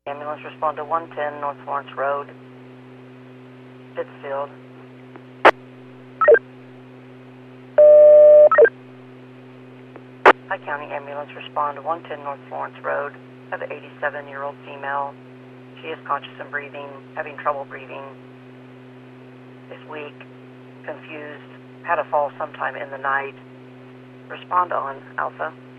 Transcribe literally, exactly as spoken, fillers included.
Ambulance, respond to one ten North Florence Road, Pittsfield. Hi County Ambulance, respond to one ten North Florence Road. Have an eighty-seven-year-old female. She is conscious and breathing, having trouble breathing this week, confused, had a fall sometime in the night. Respond on Alpha.